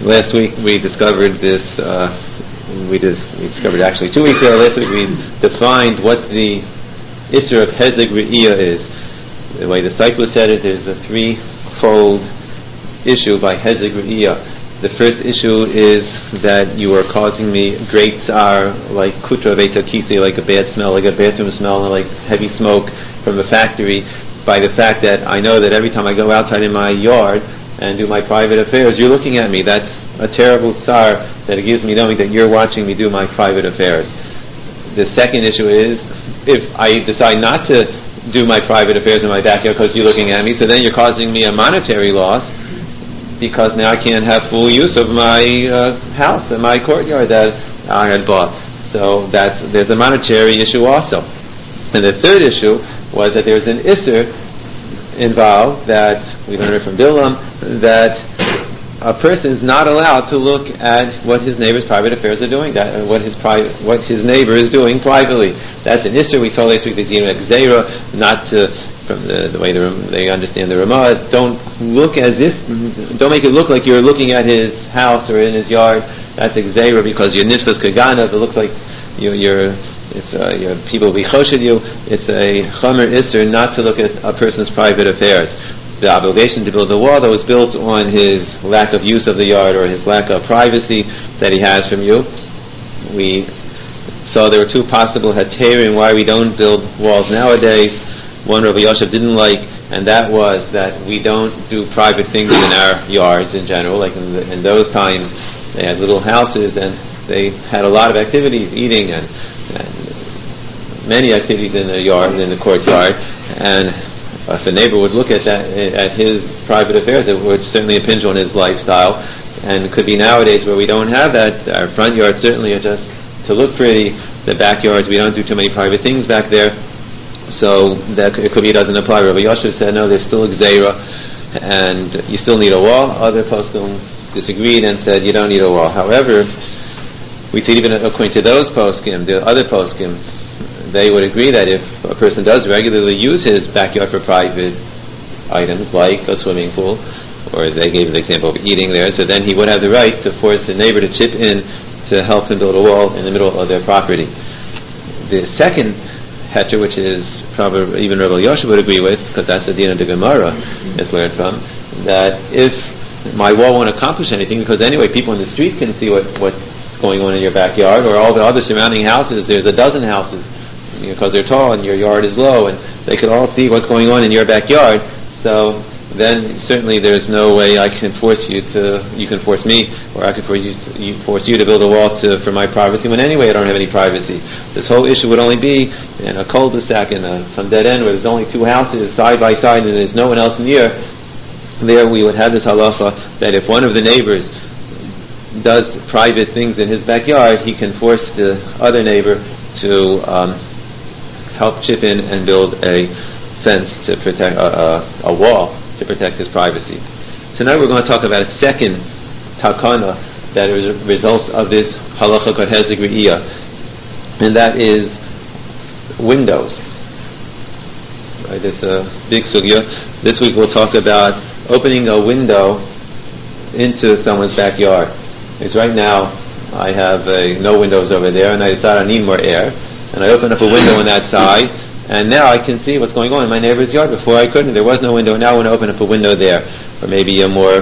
Last week we discovered this. We discovered actually 2 weeks ago. Last week we defined what the Isser of Hezek Re'iyah is. The way the Cycler said it, there's a threefold issue by Hezek Re'iyah. The first issue is that you are causing me great tsar, like kutra veitakisi, like a bad smell, like a bathroom smell, and like heavy smoke from a factory, by the fact that I know that every time I go outside in my yard and do my private affairs, you're looking at me. That's a terrible tsar that it gives me, knowing that you're watching me do my private affairs. The second issue is, if I decide not to do my private affairs in my backyard because you're looking at me, so then you're causing me a monetary loss, because now I can't have full use of my house and my courtyard that I had bought. So there's a monetary issue also. And the third issue was that there's an Isser involved, that we learned it from Bilam, that a person is not allowed to look at what his neighbor's private affairs are doing, what his neighbor is doing privately. That's an Isser. We saw last week the Zina Gzeira, not to, from the way they understand the Ramah, don't make it look like you're looking at his house or in his yard. That's a Gzeira, because you're Nishvas Kagana, if it looks like your people will be choshed you. It's a Chomer Isser not to look at a person's private affairs. The obligation to build the wall that was built on his lack of use of the yard or his lack of privacy that he has from you. We saw there were two possible heterim why we don't build walls nowadays. One Rabbi Yosef didn't like, and that was that we don't do private things in our yards in general. Like in those times, they had little houses and they had a lot of activities, eating and many activities in the yard, in the courtyard, and if the neighbor would look at his private affairs, it would certainly impinge on his lifestyle. And it could be nowadays where we don't have that. Our front yards certainly are just to look pretty. The backyards, we don't do too many private things back there. So that it could be it doesn't apply. Rabbi Yosef said, no, there's still a Gzeira, and you still need a wall. Other poskim disagreed and said you don't need a wall. However, we see even according to those poskim, the other poskim, they would agree that if a person does regularly use his backyard for private items, like a swimming pool, or they gave the example of eating there, so then he would have the right to force the neighbor to chip in to help him build a wall in the middle of their property. The second heter, which is probably even Rabbi Yosef would agree with, because that's the din of the Gemara is learned from, that if my wall won't accomplish anything, because anyway people in the street can see what's going on in your backyard, or all the other surrounding houses, there's a dozen houses, because they're tall and your yard is low, and they can all see what's going on in your backyard. So then certainly there's no way I can force you can force me, or I can force you to build a wall for my privacy, when anyway I don't have any privacy. This whole issue would only be in a cul-de-sac, in some dead end where there's only two houses side by side and there's no one else near. There we would have this halacha that if one of the neighbors does private things in his backyard, he can force the other neighbor to help chip in and build a fence to protect a wall to protect his privacy. Tonight we're going to talk about a second takana that is a result of this halacha called Hezek Re'iyah, and that is windows. Right, it's a big sugya. This week we'll talk about opening a window into someone's backyard. Because right now I have no windows over there, and I decided I need more air, and I open up a window on that side, and now I can see what's going on in my neighbor's yard. Before I couldn't. There was no window. Now I want to open up a window there. Or maybe a more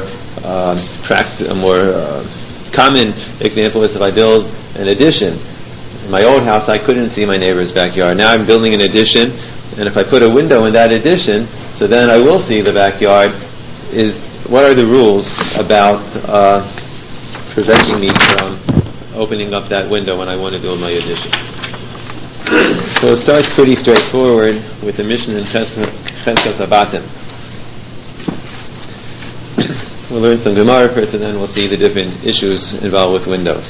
common example is if I build an addition. In my old house, I couldn't see my neighbor's backyard. Now I'm building an addition, and if I put a window in that addition, so then I will see the backyard. What are the rules about preventing me from opening up that window when I want to build my addition? So it starts pretty straightforward with the Mishnah in Cheskas Abatim. We'll learn some Gemara first, and then we'll see the different issues involved with windows.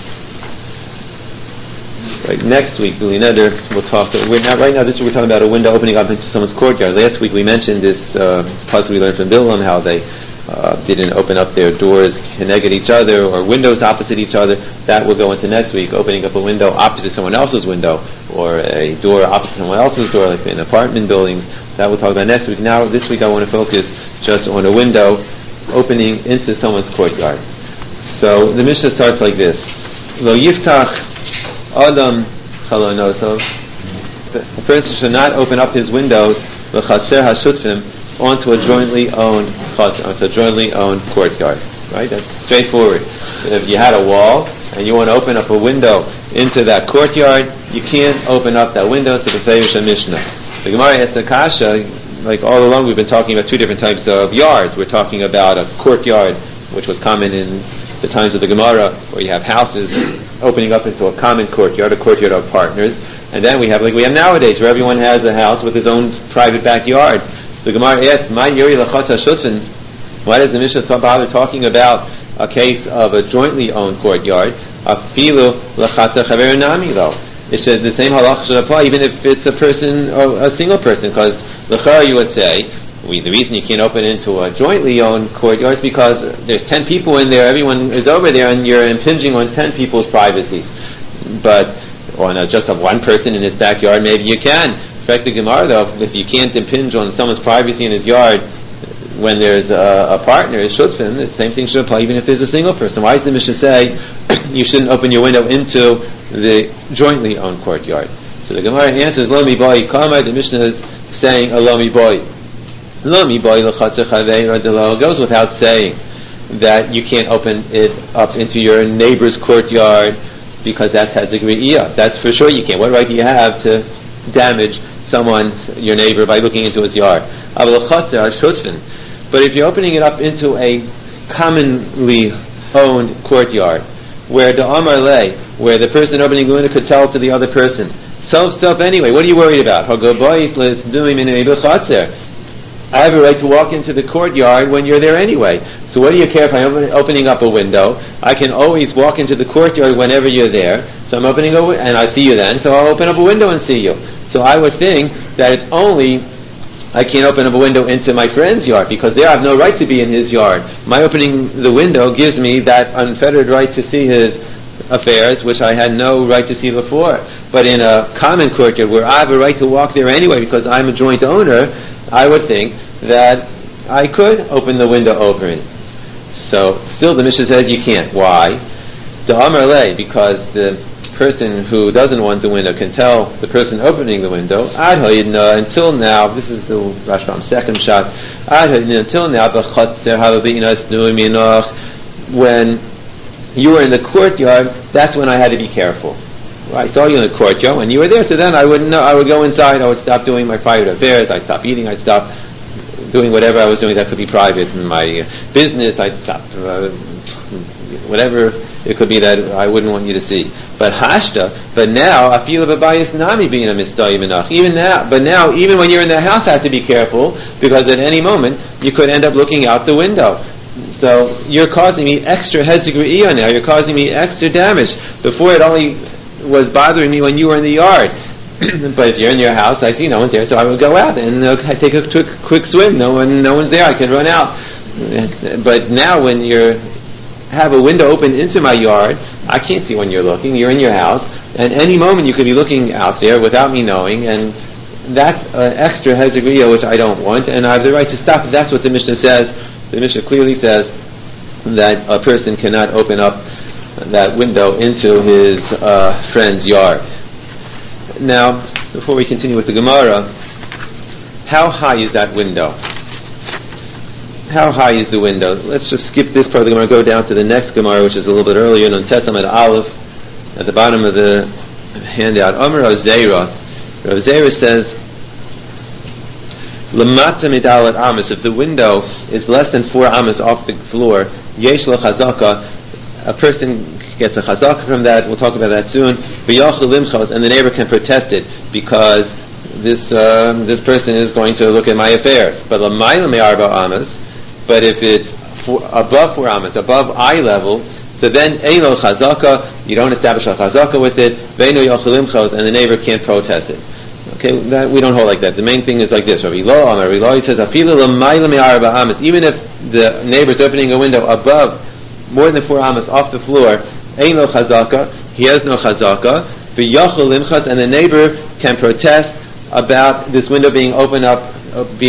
Right, next week, B'li Neder, we'll talk. Right now, this week we're talking about a window opening up into someone's courtyard. Last week we mentioned this puzzle we learned from Bilam, how they didn't open up their doors connected each other or windows opposite each other. That will go into next week, opening up a window opposite someone else's window or a door opposite someone else's door, like in apartment buildings. That we'll talk about next week. Now, this week I want to focus just on a window opening into someone's courtyard. So the Mishnah starts like this: Lo yiftach adam chalonosov. The person should not open up his windows l'chaser hashutfim onto a jointly owned courtyard. Right? That's straightforward. If you had a wall and you want to open up a window into that courtyard, you can't open up that window to the Feirish Mishnah. The Gemara asks a kasha, like all along we've been talking about two different types of yards. We're talking about a courtyard, which was common in the times of the Gemara, where you have houses opening up into a common courtyard, a courtyard of partners. And then we have nowadays, where everyone has a house with his own private backyard. The Gemara asks, "My yori lachatz hashutfin." Why does the Mishnah bother talking about a case of a jointly owned courtyard? Afilu lachatz chaver nami though. The same halach should apply even if it's a person, or a single person, because l'chara you would say, the reason you can't open into a jointly owned courtyard is because there's 10 people in there, everyone is over there, and you're impinging on 10 people's privacy. But on just of one person in his backyard, maybe you can. In fact, the Gemara though, if you can't impinge on someone's privacy in his yard when there's a partner, a shutfin, the same thing should apply even if there's a single person. Why does the Mishnah say you shouldn't open your window into the jointly owned courtyard? So the Gemara answers, Lo mi boy kama. The Mishnah is saying, Lo mi boy. Lo mi boy l'chatzer chaveira delo. It goes without saying that you can't open it up into your neighbor's courtyard because that's hezek re'iyah. That's for sure you can't. What right do you have to damage your neighbor, by looking into his yard? But if you're opening it up into a commonly owned courtyard, where the Amar lay, where the person opening the window could tell to the other person, self anyway, what are you worried about? I have a right to walk into the courtyard when you're there anyway. So what do you care if I'm opening up a window? I can always walk into the courtyard whenever you're there. So I'm opening and I see you then, so I'll open up a window and see you. So I would think that it's only I can't open up a window into my friend's yard, because there I have no right to be in his yard. My opening the window gives me that unfettered right to see his affairs, which I had no right to see before. But in a common courtyard where I have a right to walk there anyway because I'm a joint owner, I would think that I could open the window over it. So still the Mishnah says you can't. Why? The Amar lay, because the person who doesn't want the window can tell the person opening the window, until now, this is the Rashbam's second shot, until now, when you were in the courtyard, that's when I had to be careful. I saw you in the courtyard when you were there, so then I wouldn't know. I would go inside, I would stop doing my private affairs, I'd stop eating, I'd stop doing whatever I was doing that could be private in my business, I'd stop whatever it could be that I wouldn't want you to see. But now I feel a bias nami being a mistayim. Even now, even when you're in the house, I have to be careful, because at any moment you could end up looking out the window. So you're causing me extra hezek re'iyah now. You're causing me extra damage. Before it only was bothering me when you were in the yard. But if you're in your house, I see no one's there, so I would go out and I take a quick swim. No one's there, I can run out. But now when you have a window open into my yard, I can't see when you're looking. You're in your house, and any moment you could be looking out there without me knowing, and that's extra hezek re'iyah, which I don't want, and I have the right to stop. That's what the Mishnah says. The Mishnah clearly says that a person cannot open up that window into his friend's yard. Now, before we continue with the Gemara, how high is that window? How high is the window? Let's just skip this part of the Gemara, go down to the next Gemara, which is a little bit earlier, on Tesam at Aleph, at the bottom of the handout. Amar Rav Zera. Rav Zera says, Lamata midalat amas. If the window is less than 4 amas off the floor, yesh lo chazaka, a person gets a chazaka from that. We'll talk about that soon. And the neighbor can protest it because this person is going to look at my affairs. But l'mayla me'arba amas. But if it's above 4 amas, above eye level, so then eino chazaka, you don't establish a chazaka with it. Ve'no yochel limchos, and the neighbor can't protest it. Okay, that we don't hold like that. The main thing is like this. Rav Ilo says, afilu l'mayla me'arba amas. Even if the neighbor's opening a window above more than 4 amas off the floor, ain't no chazaka, he has no chazaka, v'yachol limchas, and the neighbor can protest about this window being opened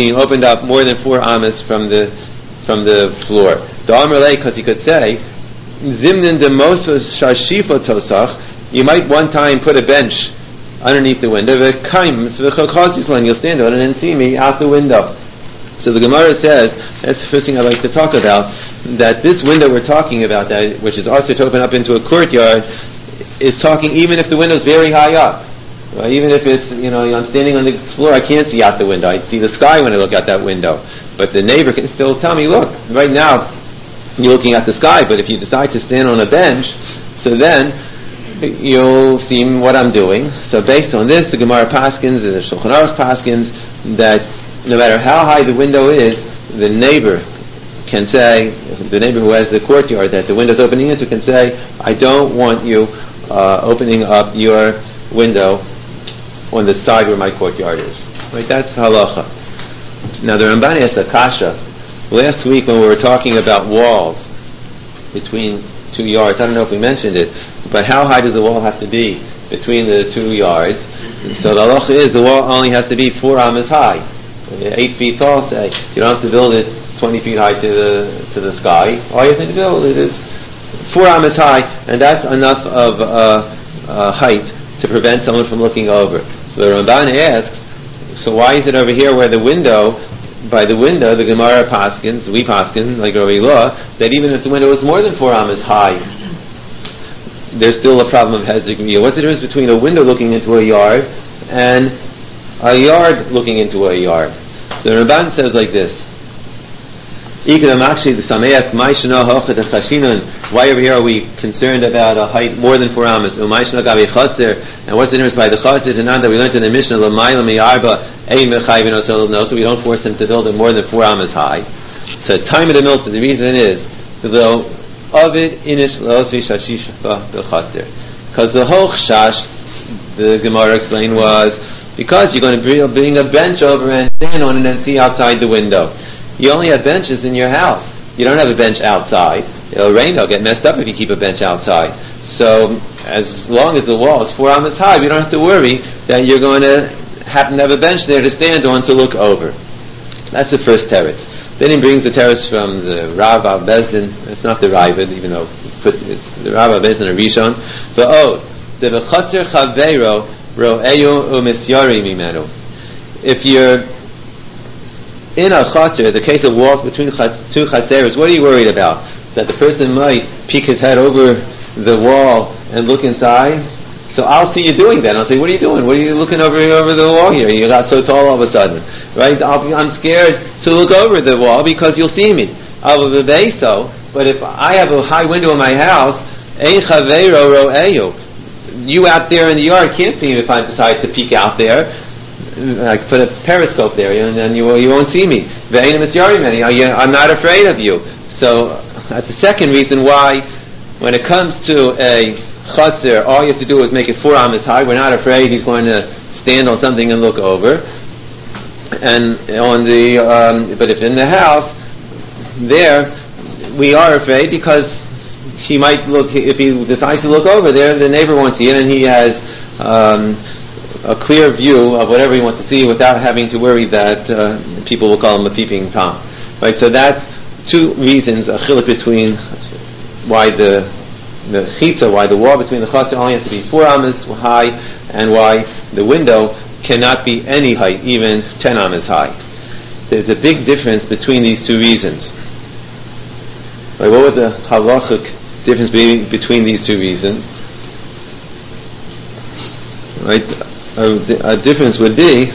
up more than 4 amas from the floor. The Amar lei, because he could say, Zimnin de Mosvos Sharshifa Tosach, you might one time put a bench underneath the window, you'll stand on it and see me out the window. So the Gemara says, that's the first thing I'd like to talk about, that this window we're talking about, that which is also to open up into a courtyard, is talking even if the window is very high up. Right? Even if it's, I'm standing on the floor, I can't see out the window. I see the sky when I look out that window. But the neighbor can still tell me, look, right now you're looking at the sky, but if you decide to stand on a bench, so then you'll see what I'm doing. So based on this, the Gemara paskins and the Shulchan Aruch paskins that no matter how high the window is, the neighbor can say, the neighbor who has the courtyard that the window's opening into can say, I don't want you opening up your window on the side where my courtyard is. Right? That's halacha. Now the Ramban asks a kasha. Last week when we were talking about walls between 2 yards, I don't know if we mentioned it, but how high does the wall have to be between the 2 yards? So the halacha is the wall only has to be 4 amas high. 8 feet tall, say. You don't have to build it 20 feet high to the sky. All you have to build it is 4 amas high, and that's enough of height to prevent someone from looking over. So the Ramban asks, so why is it over here where the window, by the window, the Gemara paskins, we paskin, like Rabbi Law, that even if the window is more than 4 amas high, there's still a problem of hezek miyah. What's the difference between a window looking into a yard and a yard looking into a yard? The Ramban says like this. Why over here are we concerned about a height more than 4 amas? And what's the difference by the chaser to not that we learned in the Mishnah, so we don't force them to build it more than 4 amas high. So time of the milsa, the reason is, because the whole chash, the Gemara explained, was because you're going to bring a bench over and stand on it and see outside the window. You only have benches in your house. You don't have a bench outside. It'll rain, it'll get messed up if you keep a bench outside. So, as long as the wall is 4 amas high, you don't have to worry that you're going to happen to have a bench there to stand on to look over. That's the first teretz. Then he brings the teretz from the Rav of Bezdin. It's not the Ravid, even though it's the Rav of Bezdin, a Rishon. The oath. The v'chatzer chaveiro ro'eyu u'misyari mimenu. If you're in a chatzir, the case of walls between 2 chatzeros, what are you worried about? That the person might peek his head over the wall and look inside? So I'll see you doing that. I'll say, what are you doing? What are you looking over the wall here? You got so tall all of a sudden. Right? I'm scared to look over the wall because you'll see me. But if I have a high window in my house, you out there in the yard can't see me if I decide to peek out there. I could put a periscope there, and then you won't see me. I'm not afraid of you. So that's the second reason why, when it comes to a chatzir, all you have to do is make it 4 amas high. We're not afraid he's going to stand on something and look over. And on the but if in the house, there we are afraid because he might look. If he decides to look over there, the neighbor won't see it, and he has a clear view of whatever he wants to see without having to worry that people will call him a peeping Tom. Right? So that's 2 reasons, a chiluk between why the chitza, why the wall between the chatzir only has to be 4 amas high, and why the window cannot be any height, even 10 amas high. There's a big difference between these 2 reasons. Right? What would the halachic difference be between these 2 reasons? Right? A difference would be,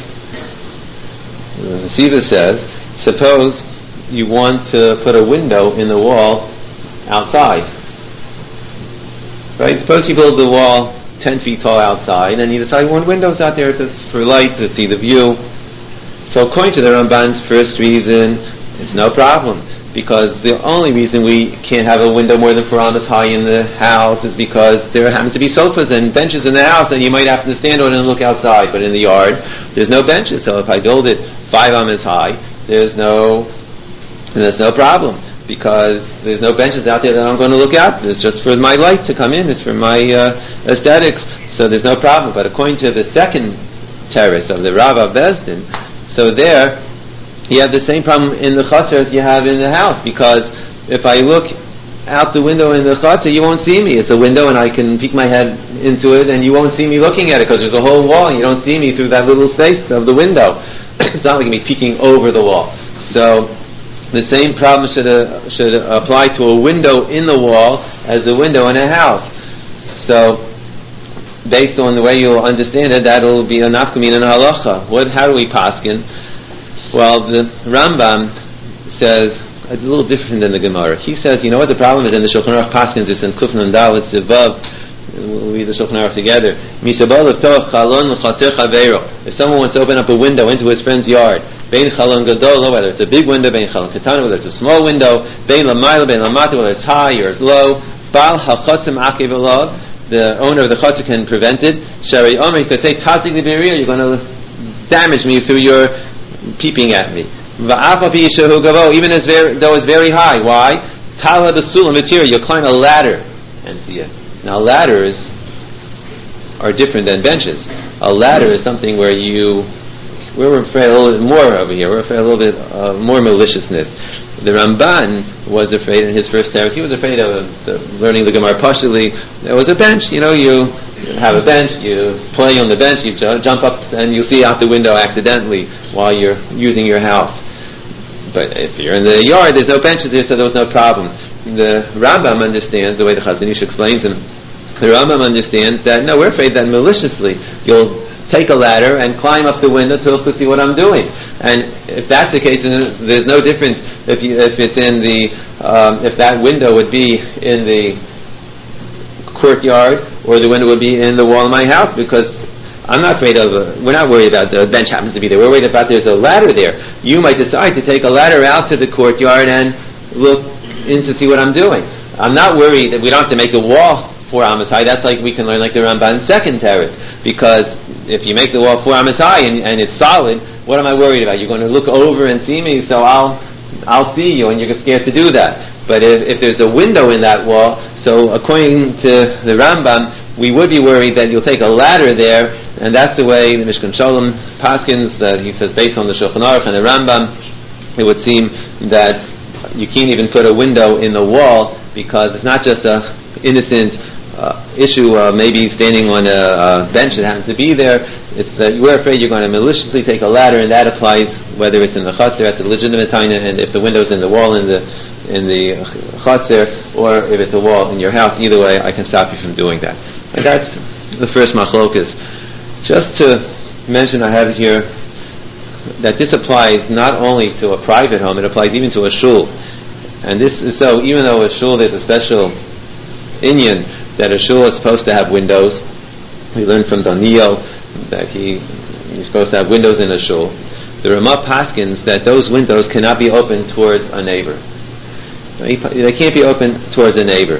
Siva says, suppose you want to put a window in the wall outside. Right? Suppose you build the wall 10 feet tall outside, and you decide you want windows out there for light to see the view. So according to the Ramban's first reason, it's no problem. Because the only reason we can't have a window more than 4 amas high in the house is because there happens to be sofas and benches in the house, and you might have to stand on it and look outside. But in the yard, there's no benches. So if I build it 5 amas high, there's no problem, because there's no benches out there that I'm going to look out. It's just for my light to come in. It's for my aesthetics. So there's no problem. But according to the second terrace of the Rav of Bezdin, so you have the same problem in the chatzar as you have in the house, because if I look out the window in the chutzner, you won't see me. It's a window, and I can peek my head into it, and you won't see me looking at it because there's a whole wall, and you don't see me through that little space of the window. It's not like me peeking over the wall. So the same problem should apply to a window in the wall as a window in a house. So, based on the way you'll understand it, that'll be a nafkamin and a halacha. How do we paskin? Well, the Rambam says a little different than the Gemara. He says, you know what the problem is in the Shulchan Aruch paskins is in Kufn and Dalet Zivav. We'll read the Shulchan Aruch together. If someone wants to open up a window into his friend's yard, bein chalon gadol, whether it's a big window, bein chalon katana, whether it's a small window, bein lamayla, bein lamata, whether it's high or it's low, bal hachotzim akev alav, the owner of the chutzner can prevent it. Shari Omer, he could say, Tazik the Berir, you're going to damage me through your peeping at me. Even though it's very high. Why? Tala the sulam material, you'll climb a ladder and see it. Now ladders are different than benches. A ladder is something where we're afraid a little bit more over here. We're afraid a little bit more maliciousness. The Ramban was afraid in his first terrace. He was afraid of learning the Gemara partially. There was a bench. You have a bench, you play on the bench, you jump up and you see out the window accidentally while you're using your house. But if you're in the yard, there's no benches there, so there was no problem. The Rambam understands, the way the Chazon Ish explains him, the Rambam understands that, no, we're afraid that maliciously you'll take a ladder and climb up the window to see what I'm doing. And if that's the case, then there's no difference if it's in if that window would be in the courtyard or the window would be in the wall of my house, because I'm not afraid we're not worried about the bench happens to be there. We're worried about there's a ladder there. You might decide to take a ladder out to the courtyard and look in to see what I'm doing. I'm not worried that we don't have to make the wall 4 amas high. That's like we can learn like the Ramban's second terrace, because if you make the wall 4 amas high and it's solid, what am I worried about? You're going to look over and see me, so I'll see you, and you're scared to do that. But if there's a window in that wall, so according to the Rambam, we would be worried that you'll take a ladder there, and that's the way the Mishkan Sholem paskins, that he says based on the Shulchan Aruch and the Rambam, it would seem that you can't even put a window in the wall, because it's not just a innocent issue of maybe standing on a bench that happens to be there. It's that we're afraid you're going to maliciously take a ladder, and that applies whether it's in the chutzner, that's a legitimate taina, and if the window's in the wall in the chutzner, or if it's a wall in your house, either way, I can stop you from doing that. And that's the first machlokas. Just to mention, I have here that this applies not only to a private home, it applies even to a shul. And this is so, even though a shul there's a special inyan that a shul is supposed to have windows. We learned from Daniel that he's supposed to have windows in a shul. The Ramah paskins that those windows cannot be opened towards a neighbor. They can't be open towards a neighbor.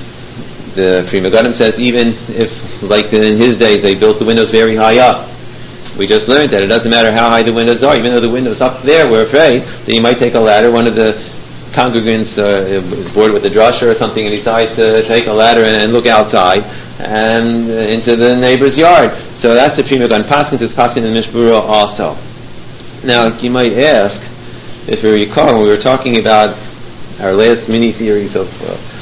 The Pri Megadim says even if, like in his days, they built the windows very high up. We just learned that it doesn't matter how high the windows are. Even though the window's up there, we're afraid that you might take a ladder. One of the congregants is bored with the drasha or something, and decides to take a ladder and look outside and into the neighbor's yard. So that's the Pri Megadim paskins. It's paskin in Mishbura also. Now, you might ask, if you recall, when we were talking about our last mini-series of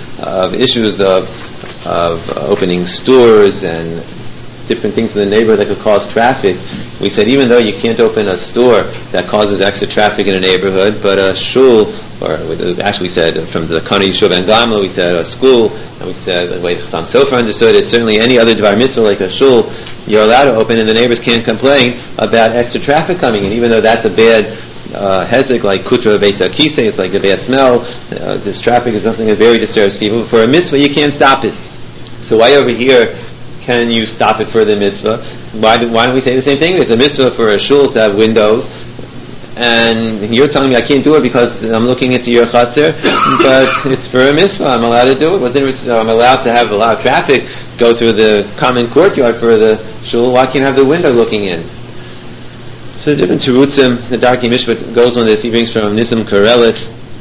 issues of opening stores and different things in the neighborhood that could cause traffic, we said even though you can't open a store that causes extra traffic in a neighborhood, but a shul, or actually we said from the Kana Yishuv and Gamla, we said a school, and we said the way Chassam Sofer understood it, certainly any other Dvar Mitzvah like a shul, you're allowed to open and the neighbors can't complain about extra traffic coming in, even though that's a bad hezek, like kutra beis akise, it's like a bad smell. This traffic is something that very disturbs people. For a mitzvah, you can't stop it. So why over here can you stop it for the mitzvah? Why don't we say the same thing? There's a mitzvah for a shul to have windows, and you're telling me I can't do it because I'm looking into your chutzner, but it's for a mitzvah. I'm allowed to do it. I'm allowed to have a lot of traffic go through the common courtyard for the shul. Why can't I have the window looking in? So the different terutzim, the Darkei Mishpat goes on this. He brings from Nissim Karelit,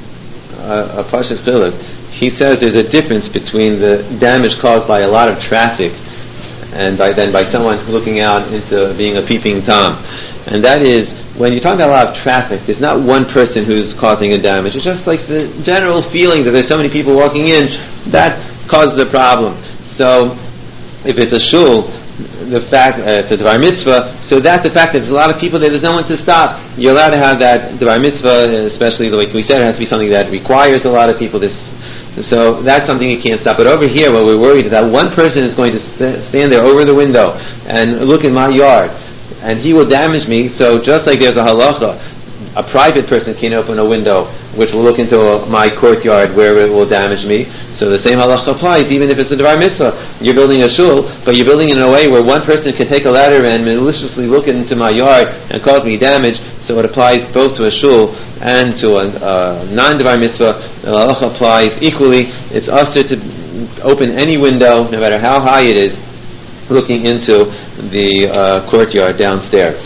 a Pashat Chiluk. He says there's a difference between the damage caused by a lot of traffic and by someone looking out into being a peeping Tom. And that is when you're talking about a lot of traffic, there's not one person who's causing a damage. It's just like the general feeling that there's so many people walking in, that causes a problem. So, if it's a shul, the fact it's a Dvar Mitzvah, so that's the fact that there's a lot of people there, there's no one to stop. You're allowed to have that Dvar Mitzvah, especially the way we said, it has to be something that requires a lot of people. So that's something you can't stop. But over here, what we're worried is that one person is going to stand there over the window and look in my yard, and he will damage me. So just like there's a halacha, a private person can open a window which will look into my courtyard where it will damage me. So the same halacha applies even if it's a Dvar Mitzvah. You're building a shul, but you're building it in a way where one person can take a ladder and maliciously look into my yard and cause me damage. So it applies both to a shul and to a non-Dvar Mitzvah. The halacha applies equally. It's usher to open any window, no matter how high it is, looking into the courtyard downstairs.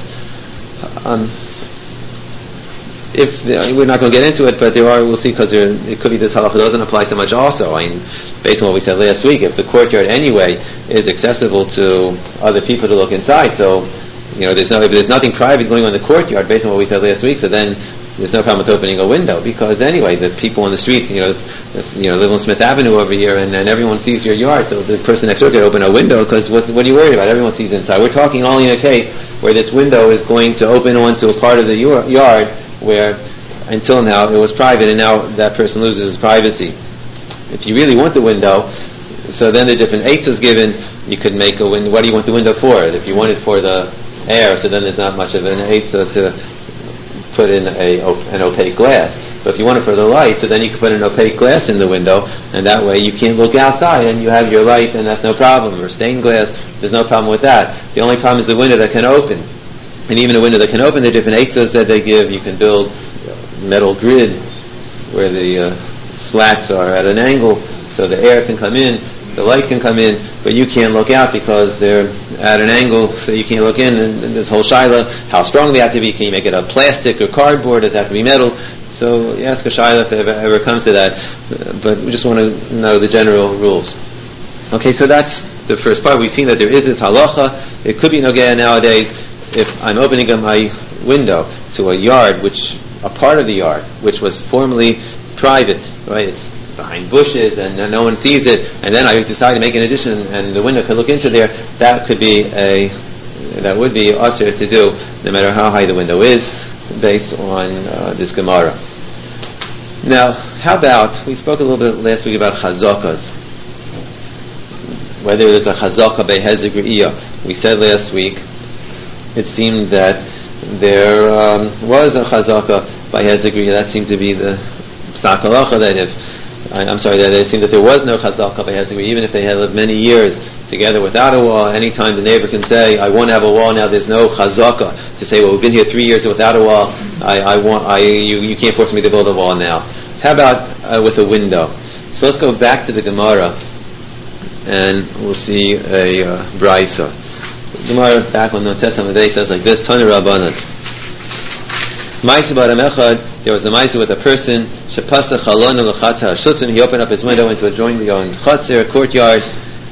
We're not going to get into it, but we'll see, because it could be this halacha doesn't apply so much also. I mean, based on what we said last week, if the courtyard anyway is accessible to other people to look inside, so if there's nothing private going on in the courtyard, based on what we said last week, so then there's no problem with opening a window, because anyway, the people on the street, live on Smith Avenue over here, and everyone sees your yard, so the person next door could open a window, because what are you worried about? Everyone sees inside. We're talking only in a case where this window is going to open onto a part of the yard where until now it was private, and now that person loses his privacy. If you really want the window, so then the different eitzahs given, you could make a window. What do you want the window for? If you want it for the air, so then there's not much of an eitzah to put in an opaque glass. But if you want it for the light, so then you can put an opaque glass in the window, and that way you can't look outside, and you have your light, and that's no problem. Or stained glass, there's no problem with that. The only problem is the window that can open. And even a window that can open, the different eitzahs that they give, you can build metal grid where the slats are at an angle, so the air can come in, the light can come in, but you can't look out because they're at an angle, so you can't look in. And this whole shaila, how strong they have to be? Can you make it of plastic or cardboard? Does it have to be metal? So you ask a shaila if it ever comes to that, but we just want to know the general rules. Okay, so that's the first part. We've seen that there is this halacha. It could be nogea nowadays. If I'm opening up my window to a yard, a part of the yard, which was formerly private, right? It's behind bushes and no one sees it, and then I decide to make an addition and the window can look into there, that would be usher to do, no matter how high the window is, based on this Gemara. Now, how about, we spoke a little bit last week about chazakas, whether there's a chazaka behezek re'iyah. We said last week, it seemed that there was a chazaka by hezek re'iyah. That seemed to be the psak halacha, that that it seemed that there was no chazaka by hezek re'iyah, even if they had lived many years together without a wall. Anytime the neighbor can say, I want to have a wall now, there's no chazaka to say, well, we've been here 3 years without a wall, you can't force me to build a wall now. How about with a window? So let's go back to the Gemara, and we'll see a brisa. Gemara back on the Testament today says like this: Tana Rabbanan. Ma'aseh b'adam echad. There was a ma'aseh with a person. Shepasach chalonu l'chatzar hashutun. He opened up his window into a joint chatzar, courtyard,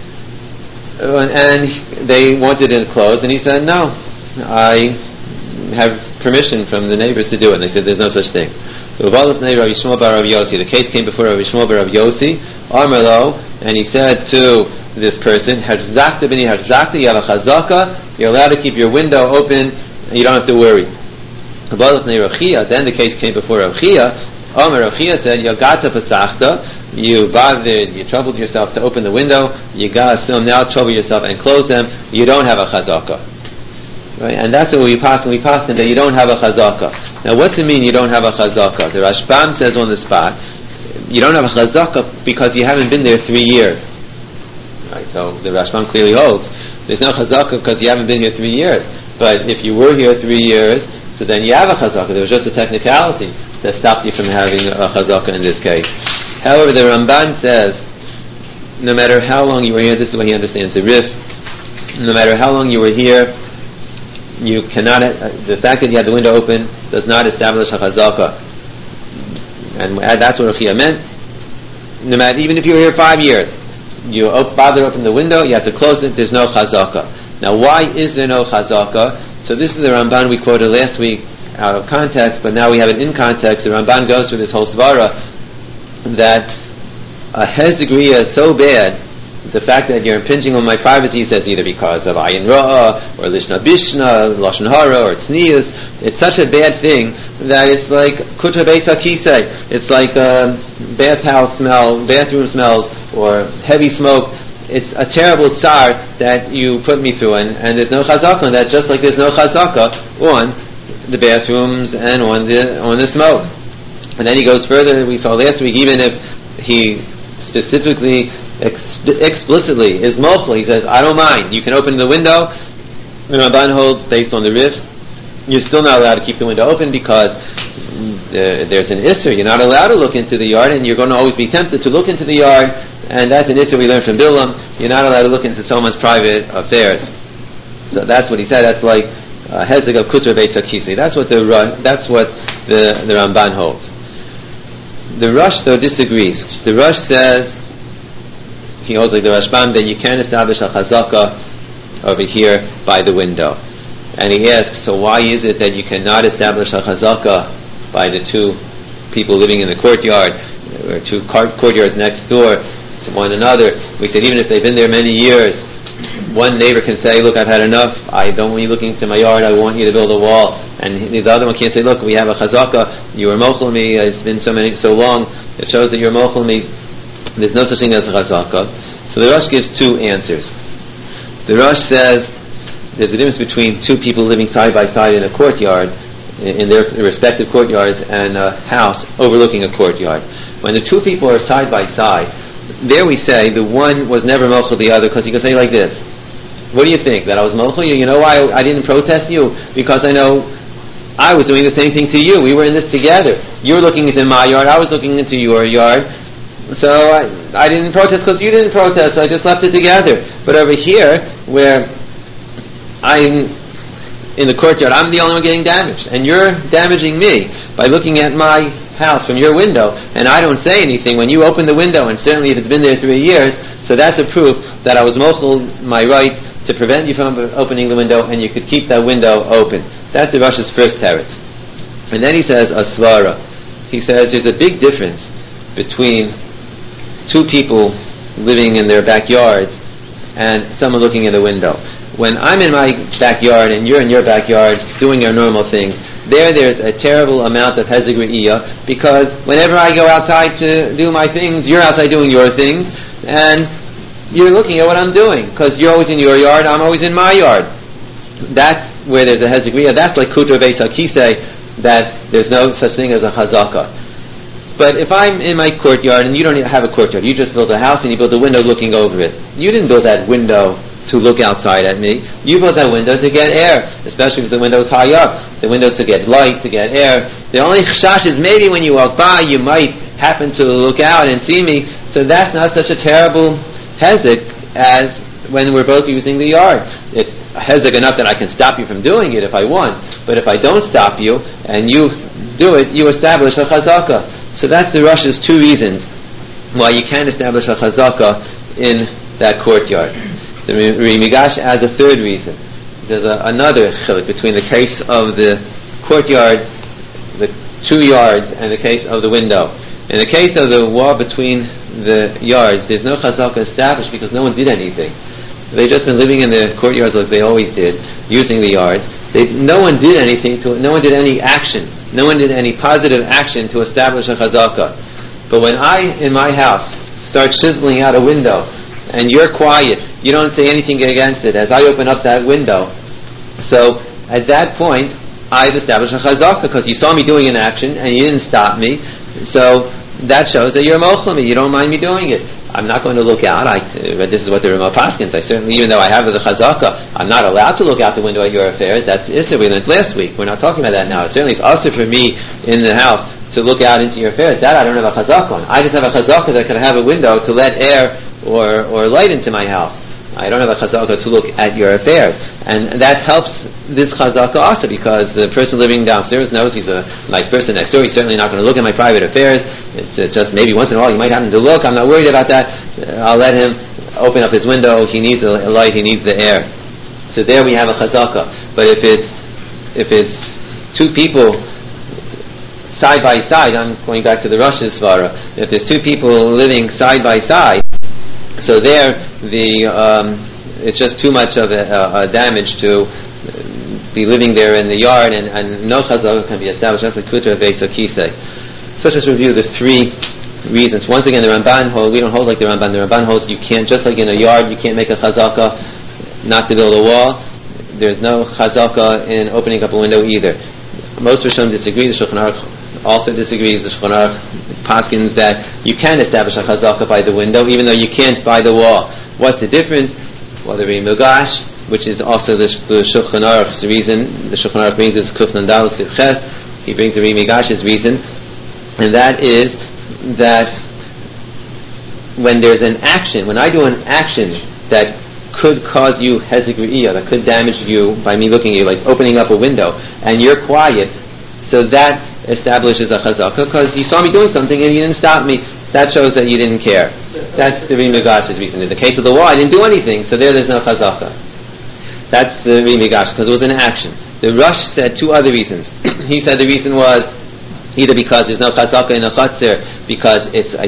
and they wanted it closed. And he said, "No, I have permission from the neighbors to do it." And they said, "There's no such thing." The case came before Rabbi Shmuel bar Rav Yossi, Amar, and he said to this person, Harzakta b'ni harzakta, you have a chazaka, you're allowed to keep your window open, and you don't have to worry. Then the case came before Rav Chia. Rav Chia said, Yagata pasachta, you bothered, you troubled yourself to open the window, you got some, now trouble yourself and close them, you don't have a chazaka. Right? And that's what we pass that you don't have a chazaka. Now what's it mean you don't have a chazaka? The Rashbam says on the spot, you don't have a chazaka because you haven't been there 3 years. Right? So the Rashbam clearly holds there's no chazaka because you haven't been here 3 years. But if you were here 3 years, so then you have a chazaka. There was just a technicality that stopped you from having a chazaka in this case. However, the Ramban says, no matter how long you were here, this is what he understands the Rif, no matter how long you were here, you cannot, the fact that you had the window open does not establish a chazaka. And that's what Ruchia meant. No matter, even if you were here 5 years, you bother to open the window, you have to close it, there's no chazaka. Now why is there no chazaka? So this is the Ramban we quoted last week out of context, but now we have it in context. The Ramban goes through this whole svara that a hezek riyah is so bad, the fact that you're impinging on my privacy, he says, either because of ayin ra'ah, or lishna bishna, lashon hara, or tznius. It's such a bad thing that it's like kutra beis hakisei. It's like bathhouse smell, bathroom smells, or heavy smoke. It's a terrible tsar that you put me through, and there's no chazaka on that, just like there's no chazaka on the bathrooms and on the smoke. And then he goes further. We saw last week, even if he specifically explicitly is mochel, he says, I don't mind, you can open the window. The Ramban holds, based on the Rif, you're still not allowed to keep the window open because there's an isser. You're not allowed to look into the yard, and you're going to always be tempted to look into the yard, and that's an isser we learned from Bilam. You're not allowed to look into someone's private affairs. So that's what he said. That's like hezek of kutra beis hakisi. That's what the Ramban holds. The Rush, though, disagrees. The Rush says, he holds like the Rashbam, that you can establish a chazaka over here by the window. And he asks, so why is it that you cannot establish a chazaka by the two people living in the courtyard, or two courtyards next door to one another? We said even if they've been there many years, one neighbor can say, look, I've had enough, I don't want you looking into my yard, I want you to build a wall. And the other one can't say, look, we have a chazaka, you were mochel me, it's been so long, it shows that you're mochel me. There's no such thing as a chazaka. So the Rosh gives two answers. The Rosh says there's a difference between two people living side by side in a courtyard, in their respective courtyards, and a house overlooking a courtyard. When the two people are side by side, there we say the one was never mochel the other, because he could say like this, what do you think, that I was mochel you? You know why I didn't protest you? Because I know I was doing the same thing to you. We were in this together. You were looking into my yard, I was looking into your yard. So I didn't protest because you didn't protest, so I just left it together. But over here, where I'm in the courtyard, I'm the only one getting damaged, and you're damaging me by looking at my house from your window, and I don't say anything when you open the window, and certainly if it's been there 3 years, so that's a proof that I was mochel my right to prevent you from opening the window, and you could keep that window open. That's the Rosh's first teretz. And then he says a svara. He says there's a big difference between two people living in their backyards and someone looking in the window. When I'm in my backyard and you're in your backyard doing your normal things, there's a terrible amount of hezek re'iyah, because whenever I go outside to do my things, you're outside doing your things, and you're looking at what I'm doing, because you're always in your yard, I'm always in my yard. That's where there's a hezek re'iyah. That's like kutra beis hakisei, that there's no such thing as a chazaka. But if I'm in my courtyard and you don't have a courtyard, you just built a house and you built a window looking over it. You didn't build that window to look outside at me. You built that window to get air, especially if the window's high up. The window's to get light, to get air. The only chashash is maybe when you walk by, you might happen to look out and see me. So that's not such a terrible hezek as when we're both using the yard. It's hezek enough that I can stop you from doing it if I want. But if I don't stop you and you do it, you establish a chazaka. So that's the Rosh's two reasons why you can't establish a chazaka in that courtyard. The Rimigash adds a third reason. There's another chiluk between the case of the courtyard, the 2 yards, and the case of the window. In the case of the wall between the yards, there's no chazaka established because no one did anything. They've just been living in the courtyards like they always did, using the yards. No one did anything to it. No one did any action. No one did any positive action to establish a chazaka. But when I, in my house, start chiseling out a window, and you're quiet, you don't say anything against it, as I open up that window, so at that point, I've established a chazaka, because you saw me doing an action, and you didn't stop me, so that shows that you're mochel me, you don't mind me doing it. I'm not going to look out. This is what the Ramah paskins. I certainly, even though I have the chazaka, I'm not allowed to look out the window at your affairs. That's Issa. We learned last week. We're not talking about that now. Certainly it's also for me in the house to look out into your affairs. That I don't have a chazaka on. I just have a chazaka that can have a window to let air or light into my house. I don't have a chazaka to look at your affairs. And that helps this chazaka also, because the person living downstairs knows he's a nice person next door. He's certainly not going to look at my private affairs. It's just maybe once in a while you might happen to look. I'm not worried about that. I'll let him open up his window. He needs the light. He needs the air. So there we have a chazaka. But if it's two people side by side, I'm going back to the Rosh's Svara, if there's two people living side by side, so there it's just too much of a damage to be living there in the yard, and no chazaka can be established. That's like kutra vesa kisei. So let's just review the three reasons. Once again, the Ramban holds, we don't hold like the Ramban. The Ramban holds you can't, just like in a yard, you can't make a chazaka not to build a wall. There's no chazaka in opening up a window either. Most Rishonim disagree. The Shulchan Aruch also disagrees. The Shulchan Aruch paskins that you can establish a chazaka by the window, even though you can't by the wall. What's the difference? Well, the Ri Migash, which is also the Shulchan Aruch's reason. The Shulchan Aruch brings his Kuf Nandal Sivches. He brings the Ri Migash's reason, and that is that when there's an action, when I do an action that could cause you hezek re'iyah, that could damage you by me looking at you, like opening up a window, and you're quiet, so that establishes a chazaka, because you saw me doing something and you didn't stop me. That shows that you didn't care. That's the Ri Migash's reason. In the case of the wall, I didn't do anything, so there's no chazaka. That's the Ri Migash, because it was an action. The Rosh said two other reasons. He said the reason was either because there's no chazaka in a chatzir, because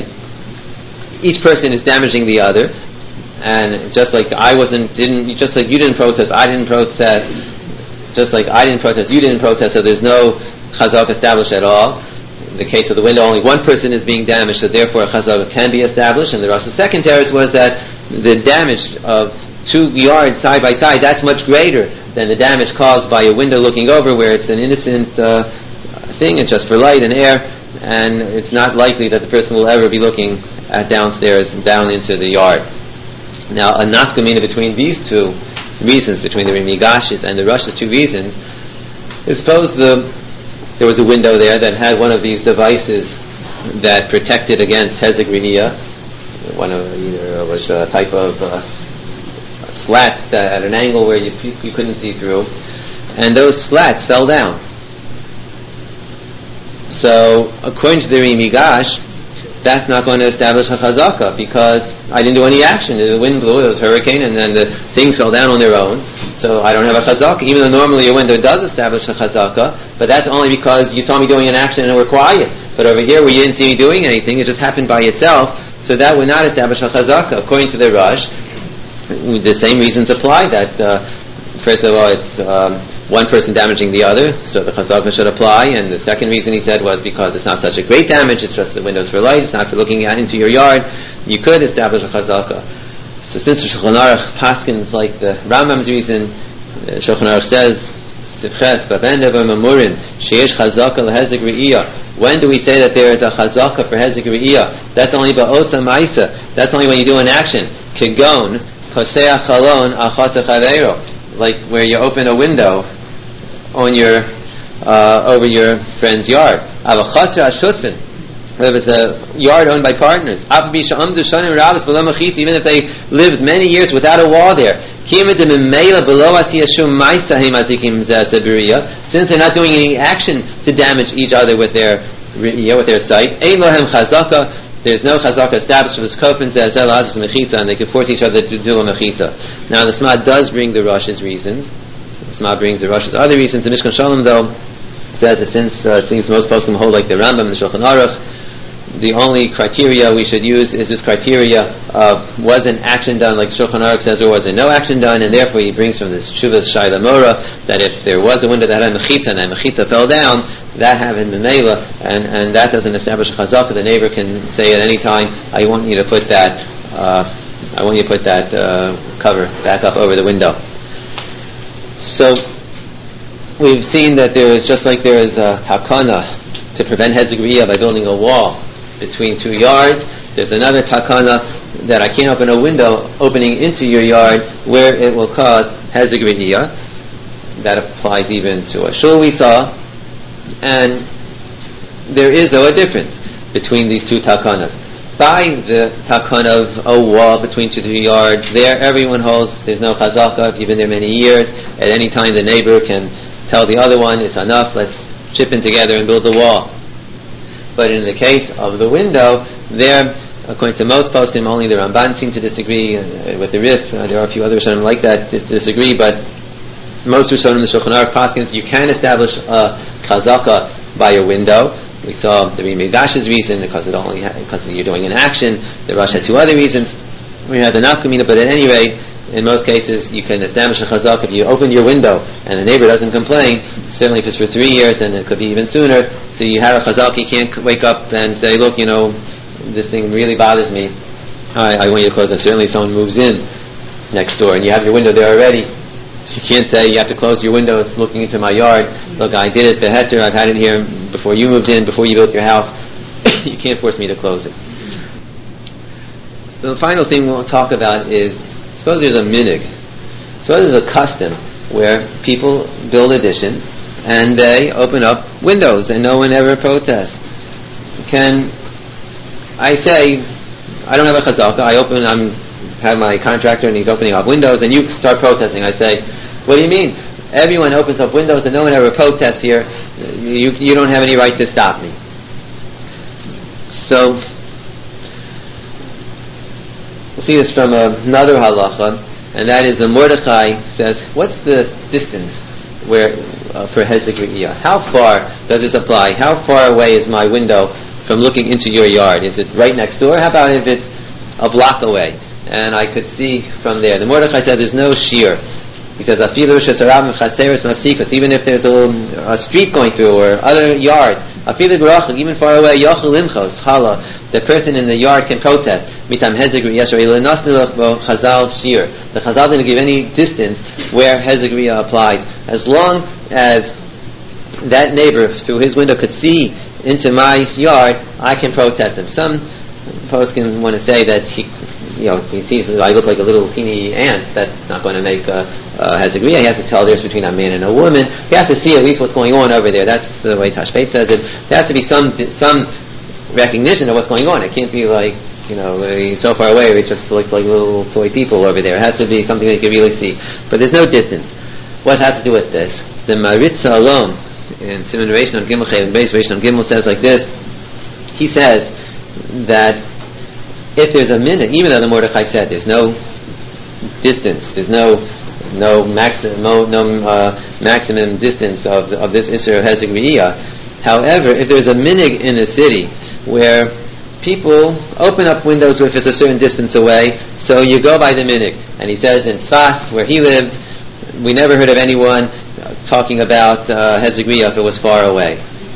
each person is damaging the other, and just like just like you didn't protest, I didn't protest, just like I didn't protest, you didn't protest, so there's no chazaka established at all. In the case of the window, only one person is being damaged, so therefore a chazaka can be established. And the Rosh's second teretz was that the damage of 2 yards side by side, that's much greater than the damage caused by a window looking over, where it's an innocent thing, it's just for light and air, and it's not likely that the person will ever be looking at downstairs, down into the yard. Now, a nafkamina between these two reasons, between the Ri Migash's and the Rosh's two reasons, is suppose there was a window there that had one of these devices that protected against hezek re'iyah. One of either was a type of slats that at an angle where you couldn't see through, and those slats fell down. So, according to the Ri Migash, that's not going to establish a chazaka, because I didn't do any action. The wind blew, it was a hurricane, and then the things fell down on their own. So I don't have a chazaka, even though normally a window does establish a chazaka, but that's only because you saw me doing an action and were quiet. But over here, where you didn't see me doing anything, it just happened by itself, so that would not establish a chazaka. According to the Rosh, the same reasons apply, that first of all, it's one person damaging the other, so the chazaka should apply, and the second reason he said was because it's not such a great damage, it's just the windows for light, it's not for looking out into your yard, you could establish a chazaka. So since the Shulchan Aruch paskins like the Rambam's reason, the Shulchan Aruch says, Sivches, Babendev Mamurin, Sheish Chazaka L'Hezek Re'iyah. When do we say that there is a chazaka for Hezek Re'iyah? That's only ba'osa ma'isa. That's only when you do an action. Kigon, Poseach Chalon, Achot Echavero. Like where you open a window on your over your friend's yard. Avachatzer Ashutfin. If it's a yard owned by partners, even if they lived many years without a wall there, since they're not doing any action to damage each other with their sight, there's no chazaka established for this kofin says and they can force each other to do a mechitza. Now the Sma does bring the Rosh's reasons. The Sma brings the Rosh's other reasons. The Mishkan Shalom though says that since it seems most poskim hold like the Rambam and the Shulchan Aruch, the only criteria we should use is this criteria of was an action done, like Shulchan Aruch says, or was there no action done, and therefore he brings from this Shuvas Shaila Mora that if there was a window that had a mechitza and that mechitza fell down, that happened in Memela, and that doesn't establish a chazaka. The neighbor can say at any time, I want you to put that cover back up over the window. So we've seen that there is, just like there is a takana to prevent hezek re'iyah by building a wall between 2 yards, there's another takana that I can't open a window opening into your yard where it will cause hezek re'iyah. That applies even to a shul we saw, and there is though a difference between these two takanas. By the takana of a wall between 2 yards, there everyone holds there's no chazaka. If you've been there many years, at any time the neighbor can tell the other one it's enough, let's chip in together and build the wall. But in the case of the window, there, according to most poskim, only the Ramban seem to disagree with the Rif. There are a few other Rishonim like that disagree, but most Rishonim in the Shulchan Aruch paskins, you can establish a chazaka by a window. We saw the Migdash's reason because you're doing an action. The Rosh had two other reasons. We had the nafkamina, but at any rate, in most cases, you can establish a chazak if you open your window and the neighbor doesn't complain. Certainly, if it's for 3 years, and it could be even sooner. So you have a chazak, you can't wake up and say, "Look, this thing really bothers me. I want you to close it." Certainly, if someone moves in next door and you have your window there already, you can't say you have to close your window. It's looking into my yard. Look, I did it beheter. I've had it here before you moved in, before you built your house. You can't force me to close it. The final thing we'll talk about is, suppose there's a minig. Suppose there's a custom where people build additions and they open up windows and no one ever protests. Can I say, I don't have a chazaka, have my contractor and he's opening up windows and you start protesting. I say, what do you mean? Everyone opens up windows and no one ever protests here. You don't have any right to stop me. So, we'll see this from another halacha, and that is the Mordechai says, what's the distance for hezek re'iyah? How far does this apply? How far away is my window from looking into your yard? Is it right next door? How about if it's a block away and I could see from there? The Mordechai says there's no shear. He says, even if there's a street going through or other yard, even far away, the person in the yard can protest. The Chazal didn't give any distance where hezek re'iyah applies. As long as that neighbor through his window could see into my yard, I can protest him. Some folks can want to say that he sees I look like a little teeny ant. That's not going to make hezek re'iyah. He has to tell the difference between a man and a woman. He has to see at least what's going on over there. That's the way Tashbeit says it. There has to be some recognition of what's going on. It can't be like he's so far away it just looks like little toy people over there. It has to be something that you can really see. But there's no distance. What has to do with this? The Maritza alone in Siman Reish on Gimel Chay and Beis Reish on Gimel says like this. He says that if there's a minute, even though the Mordechai said there's no distance, there's no maximum distance of this Isser of hezek re'iyah. However, if there's a minig in a city where people open up windows if it's a certain distance away, so you go by the minig. And he says in Tzfas, where he lived, we never heard of anyone talking about hezek re'iyah if it was far away.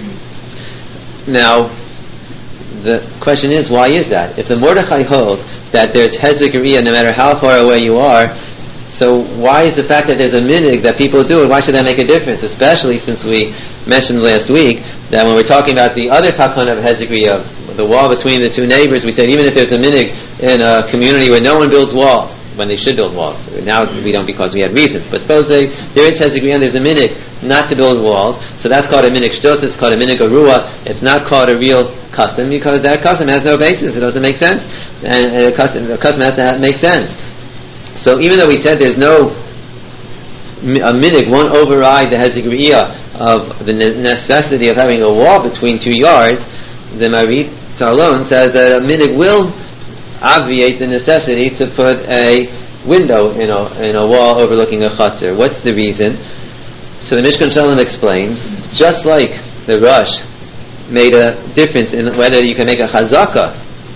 Now, the question is, why is that? If the Mordechai holds that there's hezek re'iyah no matter how far away you are, so why is the fact that there's a minig that people do it, why should that make a difference? Especially since we mentioned last week that when we're talking about the other takon of hezek re'iyah, the wall between the two neighbors, we said even if there's a minig in a community where no one builds walls, when they should build walls. Now we don't because we have reasons. But suppose there is hezek re'iyah and there's a minig not to build walls, so that's called a minig shtos, it's called a minig arua. It's not called a real custom because that custom has no basis. It doesn't make sense. And a custom has to make sense. So even though we said there's no a minig won't override the hezek re'iyah of the necessity of having a wall between 2 yards, the Maritza alone says that a minig will obviate the necessity to put a window in a wall overlooking a chutzner. What's the reason? So the Mishkan Shalom explains, just like the Rosh made a difference in whether you can make a chazaka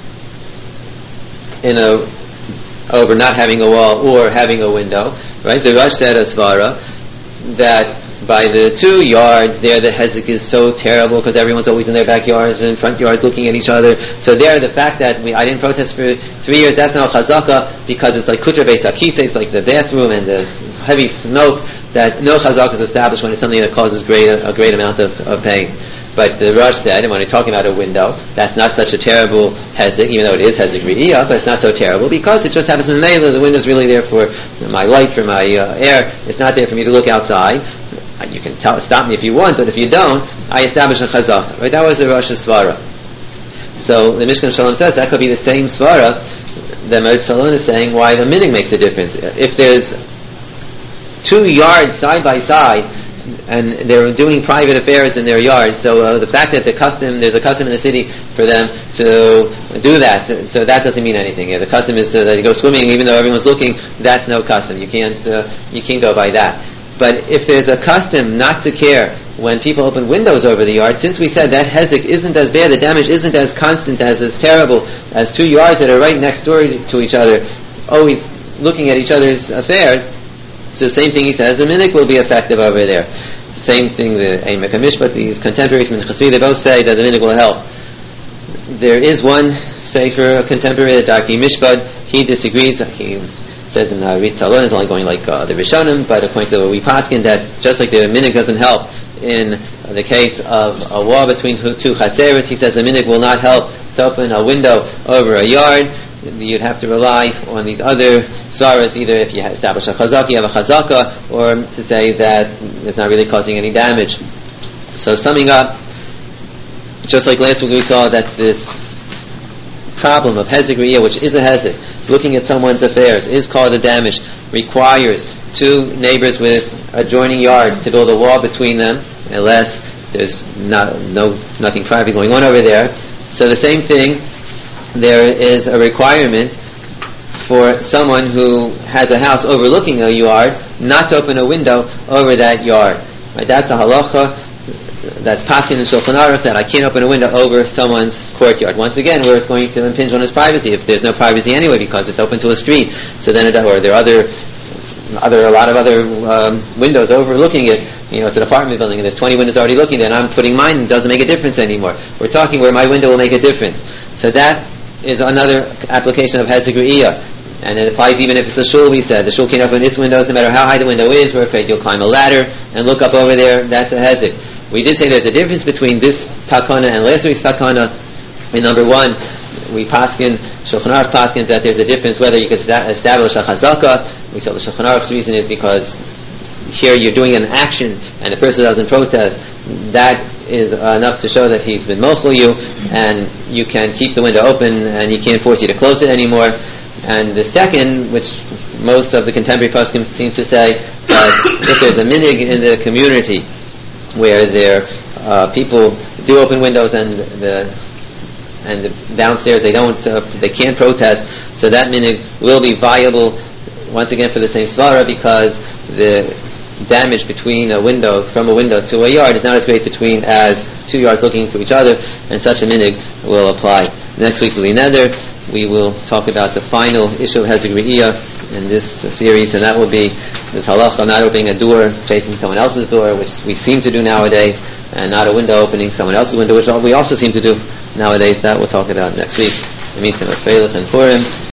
over not having a wall or having a window, right? The Rosh said as Svara that by the 2 yards there the hezek is so terrible because everyone's always in their backyards and front yards looking at each other. So there the fact that I didn't protest for 3 years, that's not chazaka because it's like kutra beis hakisei, it's like the bathroom and the heavy smoke, that no chazaka is established when it's something that causes a great amount of pain. But the Rosh said, and when you're talking about a window, that's not such a terrible hezek, even though it is hezek re'iyah, but it's not so terrible because it just happens in the neighborhood. The window's really there for my light, for my air. It's not there for me to look outside. You can stop me if you want, but if you don't, I establish a chazaka. Right? That was the Rosh's svara. So the Mishkan Shalom says that could be the same svara. The Maritza alone is saying why the minig makes a difference. If there's 2 yards side by side, and they're doing private affairs in their yards, so the fact that there's a custom in the city for them to do that, so that doesn't mean anything. The custom is that you go swimming even though everyone's looking, that's no custom. You can't go by that. But if there's a custom not to care when people open windows over the yard, since we said that hezek isn't as bad, the damage isn't as constant, as terrible as 2 yards that are right next door to each other, always looking at each other's affairs, so the same thing he says, the minhag will be effective over there. Same thing, the Eimek HaMishpat, these contemporaries, Minchasvi, they both say that the minhag will help. There is one sefer, a contemporary, the Darkei Mishpat, he disagrees. He says in Ritz Alon is only going like the Rishonim, but according to we paskin that just like the minhag doesn't help in the case of a war between 2 chaseres, he says the minhag will not help to open a window over a yard. You'd have to rely on these other svaras, either if you establish a chazaka, you have a chazaka, or to say that it's not really causing any damage. So summing up, just like last week we saw that this problem of hezek re'iyah, which is a hezek, looking at someone's affairs, is called a damage, requires 2 neighbors with adjoining yards to build a wall between them, unless there's nothing private going on over there. So the same thing, there is a requirement for someone who has a house overlooking a yard not to open a window over that yard. Right? That's a halacha. That's paskin in Shulchan Aruch that I can't open a window over someone's courtyard. Once again, where it's going to impinge on his privacy, if there's no privacy anyway because it's open to a street. So then, or there are a lot of other windows overlooking it. It's an apartment building and there's 20 windows already looking there, and I'm putting mine. It doesn't make a difference anymore. We're talking where my window will make a difference. So that is another application of hezek re'iyah. And it applies even if it's a shul, we said. The shul can't open its windows, no matter how high the window is. We're afraid you'll climb a ladder and look up over there. That's a hezek. We did say there's a difference between this takana and last week's takana. In number 1, we paskin, Shulchan Aruch paskins that there's a difference whether you could establish a chazaka. We saw the Shulchan Aruch's reason is because here you're doing an action and the person doesn't protest. That is enough to show that he's been mochel you, and you can keep the window open and he can't force you to close it anymore. And the second, which most of the contemporary poskim seem to say, that if there's a minhag in the community where people do open windows and the downstairs they can't protest, so that minhag will be viable once again for the same svara, because the damage between from a window to a yard is not as great between as 2 yards looking to each other, and such a minhag will apply. Next week will be Neder. We will talk about the final issue of hezek re'iyah in this series, and that will be this halacha not opening a door facing someone else's door, which we seem to do nowadays, and not a window opening someone else's window, which we also seem to do nowadays. That we'll talk about next week. In the meantime, Feilach and Purim,